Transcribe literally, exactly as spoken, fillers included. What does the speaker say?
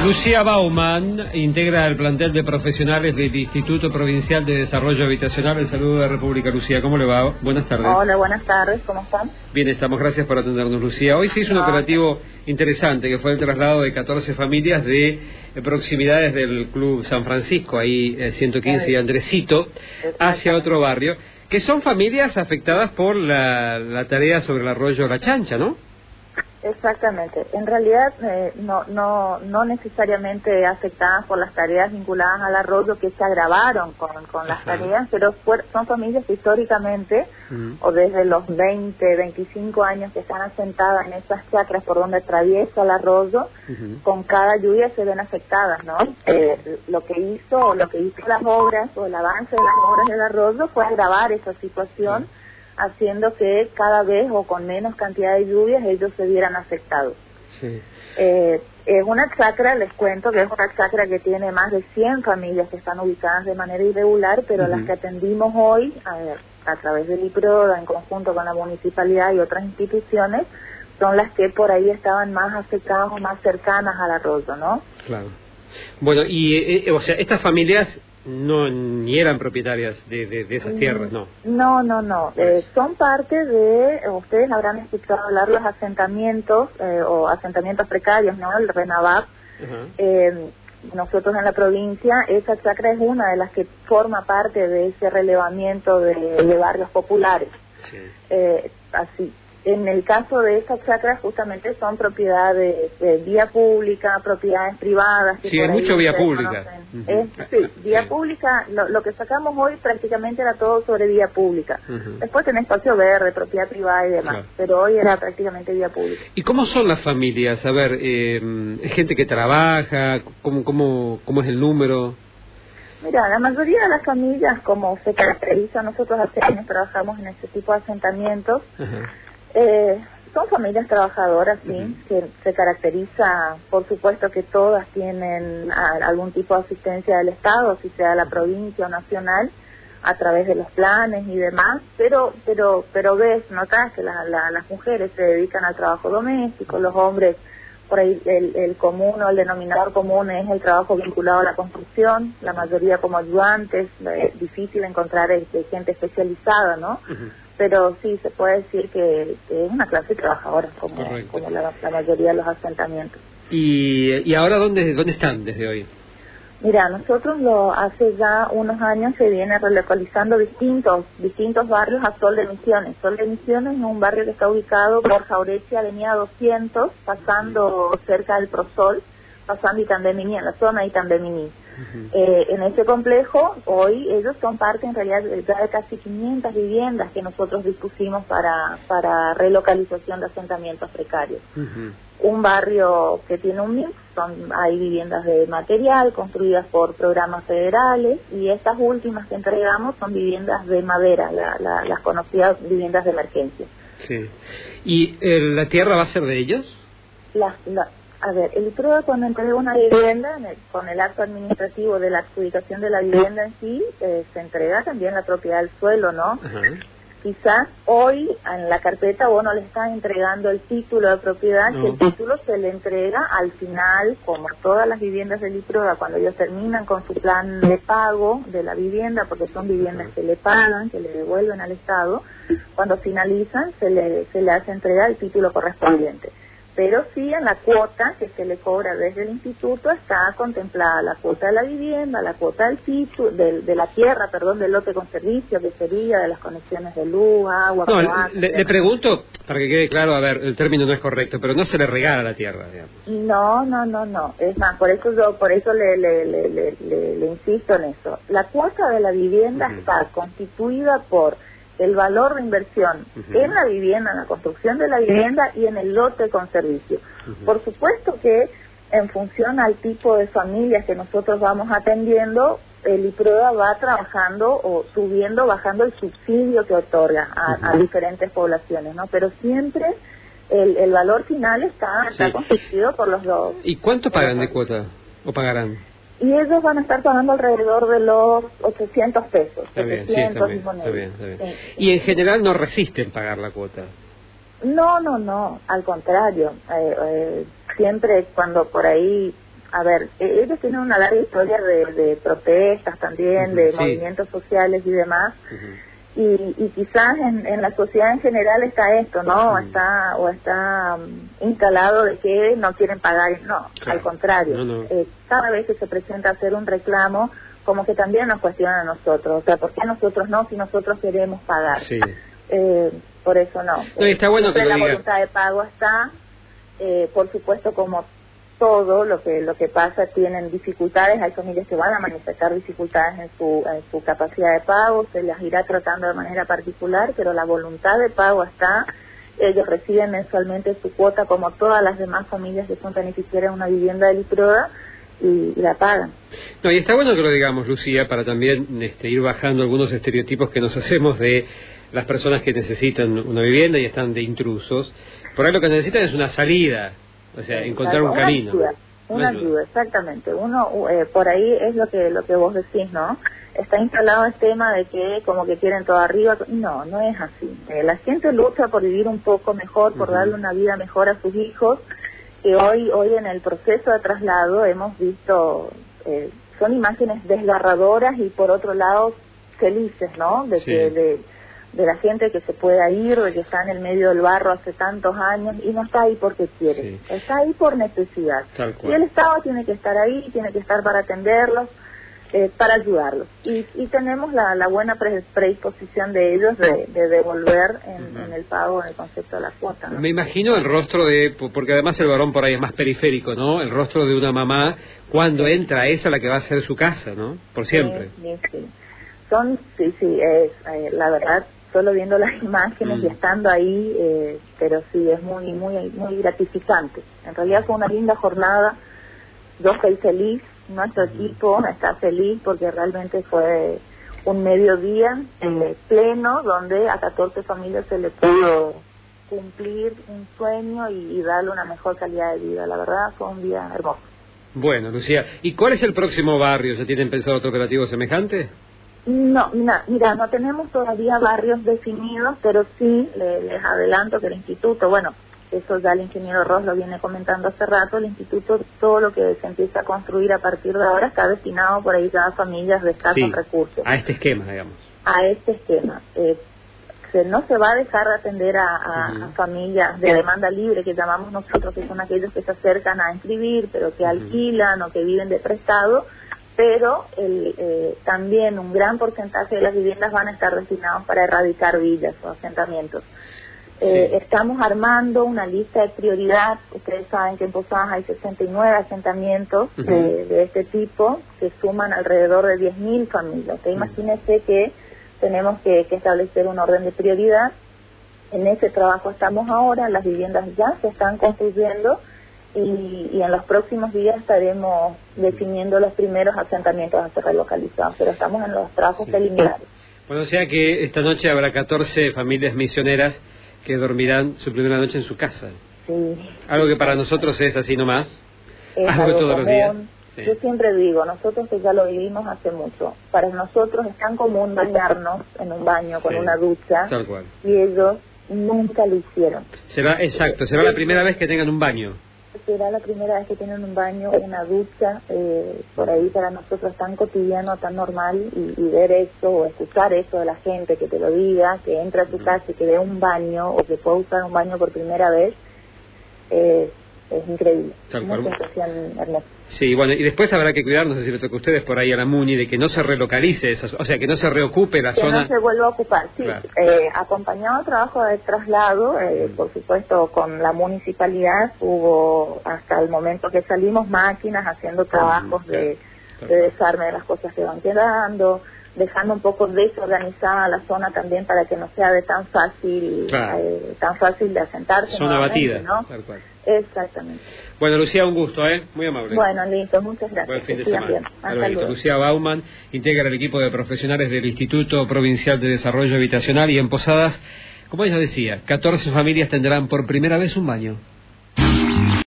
Lucía Bauman integra el plantel de profesionales del Instituto Provincial de Desarrollo Habitacional. El saludo de República. Lucía, ¿cómo le va? Buenas tardes. Hola, buenas tardes, ¿cómo están? Bien, estamos, gracias por atendernos, Lucía. Hoy se hizo un no, operativo interesante, que fue el traslado de catorce familias de eh, proximidades del Club San Francisco, ahí eh, ciento quince y Andresito, hacia otro barrio, que son familias afectadas por la, la tarea sobre el arroyo La Chancha, ¿no? Exactamente. En realidad eh, no, no, no necesariamente afectadas por las tareas vinculadas al arroyo que se agravaron con, con las Ajá. tareas, pero fue, son familias que históricamente, uh-huh. o desde los veinte, veinticinco años que están asentadas en esas chacras por donde atraviesa el arroyo, uh-huh. con cada lluvia se ven afectadas, ¿no? Eh, lo que hizo, lo que hizo las obras, o el avance de las obras del arroyo fue agravar esa situación, uh-huh. haciendo que cada vez o con menos cantidad de lluvias ellos se vieran afectados. Sí. Eh, es una chacra, les cuento que es una chacra que tiene más de cien familias que están ubicadas de manera irregular, pero uh-huh. las que atendimos hoy, a, ver, a través del IPRODA, en conjunto con la municipalidad y otras instituciones, son las que por ahí estaban más afectadas o más cercanas al arroyo, ¿no? Claro. Bueno, y, eh, o sea, estas familias no ni eran propietarias de, de, de esas tierras, ¿no? No, no, no. Eh, son parte de, ustedes habrán escuchado hablar de los asentamientos eh, o asentamientos precarios, ¿no? El RENAVAP. Uh-huh. Eh, nosotros en la provincia, esa chacra es una de las que forma parte de ese relevamiento de, de barrios populares. Sí. Eh, así. En el caso de estas chacras, justamente son propiedades de vía pública, propiedades privadas. Que sí, hay mucho vía pública. Uh-huh. Es, sí, vía sí. pública, lo, lo que sacamos hoy prácticamente era todo sobre vía pública. Uh-huh. Después tenés espacio verde, propiedad privada y demás, claro. pero hoy era prácticamente vía pública. ¿Y cómo son las familias? A ver, eh, ¿gente que trabaja? ¿Cómo, cómo, cómo es el número? Mira, la mayoría de las familias, como se caracteriza, nosotros hace años trabajamos en este tipo de asentamientos. Uh-huh. Eh, son familias trabajadoras, sí, uh-huh. que se caracteriza, por supuesto que todas tienen a, algún tipo de asistencia del Estado, si sea la provincia o nacional, a través de los planes y demás, pero pero pero ves, notas que la, la, las mujeres se dedican al trabajo doméstico, los hombres, por ahí el, el común o el denominador común es el trabajo vinculado a la construcción, la mayoría como ayudantes, es difícil encontrar este, gente especializada, ¿no? Uh-huh. Pero sí, se puede decir que, que es una clase trabajadora, como, como la, la mayoría de los asentamientos. ¿Y, y ahora dónde, dónde están desde hoy? Mira, nosotros lo hace ya unos años se viene relocalizando distintos distintos barrios a Sol de Misiones. Sol de Misiones es un barrio que está ubicado por Jaurecia, avenida doscientos, pasando cerca del Prosol, pasando Itambemini, en la zona de Itambemini. Uh-huh. Eh, en ese complejo, hoy ellos son parte en realidad ya de casi quinientas viviendas que nosotros dispusimos para, para relocalización de asentamientos precarios. Uh-huh. Un barrio que tiene un mix, son, hay viviendas de material construidas por programas federales y estas últimas que entregamos son viviendas de madera, la, la, las conocidas viviendas de emergencia. Sí. ¿Y eh, la tierra va a ser de ellos? La, la, A ver, el IPRODA cuando entrega una vivienda, el, con el acto administrativo de la adjudicación de la vivienda en sí, eh, se entrega también la propiedad del suelo, ¿no? Uh-huh. Quizás hoy en la carpeta vos no le estás entregando el título de propiedad, no. que el título se le entrega al final, como todas las viviendas del IPRODA, cuando ellos terminan con su plan de pago de la vivienda, porque son viviendas que le pagan, que le devuelven al Estado, cuando finalizan se le, se le hace entregar el título correspondiente. Pero sí en la cuota que se le cobra desde el instituto está contemplada la cuota de la vivienda, la cuota del título, de, de la tierra, perdón, del lote con servicio, que sería de las conexiones de luz, agua, no, agua, le, le pregunto, para que quede claro, a ver, el término no es correcto, pero no se le regala la tierra, digamos. No, no, no, no, es más, por eso yo, por eso le, le, le, le, le, le insisto en eso. La cuota de la vivienda uh-huh. está constituida por el valor de inversión uh-huh. en la vivienda, en la construcción de la vivienda y en el lote con servicio. Uh-huh. Por supuesto que en función al tipo de familias que nosotros vamos atendiendo, el IPRODA va trabajando o subiendo, bajando el subsidio que otorga a, uh-huh. a diferentes poblaciones, ¿no? Pero siempre el, el valor final está, sí. está constituido por los dos. ¿Y cuánto pagan de cuota o pagarán? Y ellos van a estar pagando alrededor de los ochocientos pesos. Está bien, sí, está bien, está bien, está bien. Sí. Y en general no resisten pagar la cuota. No, no, no, al contrario. Eh, eh, siempre cuando por ahí a ver, ellos tienen una larga historia de, de protestas también, uh-huh, de sí. movimientos sociales y demás, uh-huh. y, y quizás en, en la sociedad en general está esto, ¿no? Uh-huh. Está, o está um, instalado de que no quieren pagar, no, claro. al contrario, no, no. Eh, cada vez que se presenta hacer un reclamo, como que también nos cuestionan a nosotros, o sea, ¿por qué nosotros no si nosotros queremos pagar? Sí. Eh, por eso no. No, y está bueno que lo la diga. voluntad de pago está, eh, por supuesto, como todo lo que lo que pasa, tienen dificultades, hay familias que van a manifestar dificultades en su, en su capacidad de pago, se las irá tratando de manera particular, pero la voluntad de pago está, ellos reciben mensualmente su cuota como todas las demás familias que son beneficiarias de una vivienda del IPRODA, y, y la pagan. No, y está bueno que lo digamos, Lucía, para también este, ir bajando algunos estereotipos que nos hacemos de las personas que necesitan una vivienda y están de intrusos. Por ahí lo que necesitan es una salida, o sea, sí, encontrar un camino. Ayuda, una ayuda, ayuda, exactamente. Uno, eh, por ahí es lo que lo que vos decís, ¿no? Está instalado el tema de que como que quieren todo arriba. No, no es así. Eh, la gente lucha por vivir un poco mejor, por uh-huh. darle una vida mejor a sus hijos, que hoy hoy en el proceso de traslado hemos visto, eh, son imágenes desgarradoras y por otro lado felices, ¿no? De, sí. que, de, de la gente que se pueda ir, de que está en el medio del barro hace tantos años y no está ahí porque quiere, sí. está ahí por necesidad. Y el Estado tiene que estar ahí, tiene que estar para atenderlos, eh, para ayudarlos. Y, y tenemos la, la buena pre predisposición de ellos de, de devolver en, uh-huh. en el pago, en el concepto de la cuota, ¿no? Me imagino el rostro de, porque además el varón por ahí es más periférico, ¿no? El rostro de una mamá cuando entra esa la que va a ser su casa, ¿no? Por siempre. Sí, sí, sí. Son, sí, sí, es, eh, la verdad, solo viendo las imágenes mm. y estando ahí, eh, pero sí, es muy, muy, muy gratificante. En realidad fue una linda jornada, yo estoy feliz, nuestro equipo está feliz porque realmente fue un mediodía eh, pleno donde a catorce familias se le pudo cumplir un sueño y, y darle una mejor calidad de vida. La verdad fue un día hermoso. Bueno, Lucía, ¿y cuál es el próximo barrio? ¿Ya tienen pensado otro operativo semejante? No, mira, mira, no tenemos todavía barrios definidos, pero sí le, les adelanto que el instituto, bueno, eso ya el ingeniero Ross lo viene comentando hace rato, el instituto, todo lo que se empieza a construir a partir de ahora está destinado por ahí a familias de escasos sí, recursos. A este esquema, digamos. A este esquema. Eh, se, no se va a dejar de atender a, a, uh-huh. a familias de demanda libre, que llamamos nosotros, que son aquellos que se acercan a inscribir, pero que uh-huh. alquilan o que viven de prestado, pero el, eh, también un gran porcentaje de las viviendas van a estar destinados para erradicar villas o asentamientos. Eh, sí. Estamos armando una lista de prioridad. Ustedes saben que en Posadas hay sesenta y nueve asentamientos uh-huh. de, de este tipo que suman alrededor de diez mil familias. Uh-huh. Imagínense que tenemos que, que establecer un orden de prioridad. En ese trabajo estamos ahora, las viviendas ya se están construyendo y, y en los próximos días estaremos definiendo los primeros asentamientos a ser relocalizados, pero estamos en los trabajos sí. preliminares. Bueno, o sea que esta noche habrá catorce familias misioneras que dormirán su primera noche en su casa. Sí. Algo que para nosotros es así nomás, es algo, algo todos común. Los días. Sí. Yo siempre digo, nosotros que ya lo vivimos hace mucho, para nosotros es tan común bañarnos en un baño con sí. una ducha, tal cual. Y ellos nunca lo hicieron. Será, exacto, será la primera vez que tengan un baño. Será la primera vez que tienen un baño, una ducha, eh, por ahí para nosotros tan cotidiano, tan normal, y, y ver eso o escuchar eso de la gente que te lo diga, que entra a tu casa y que ve un baño o que pueda usar un baño por primera vez, eh, es increíble. Tal una cual. sensación hermosa. Sí, bueno, y después habrá que cuidar, no sé si le toca a ustedes por ahí a la Muni, de que no se relocalice, esa, o sea, que no se reocupe la que zona. Que no se vuelva a ocupar, sí. Claro. Eh, acompañado al trabajo de traslado, eh, mm. por supuesto, con la municipalidad, hubo hasta el momento que salimos máquinas haciendo trabajos mm, de, claro. de desarme de las cosas que van quedando, dejando un poco desorganizada la zona también para que no sea de tan fácil claro. eh, tan fácil de asentarse. Zona batida, ¿no? Tal cual. Exactamente. Bueno, Lucía, un gusto, ¿eh? Muy amable. Bueno, listo, muchas gracias. Buen fin de semana. Hasta luego. Lucía Baumann integra el equipo de profesionales del Instituto Provincial de Desarrollo Habitacional y en Posadas, como ella decía, catorce familias tendrán por primera vez un baño.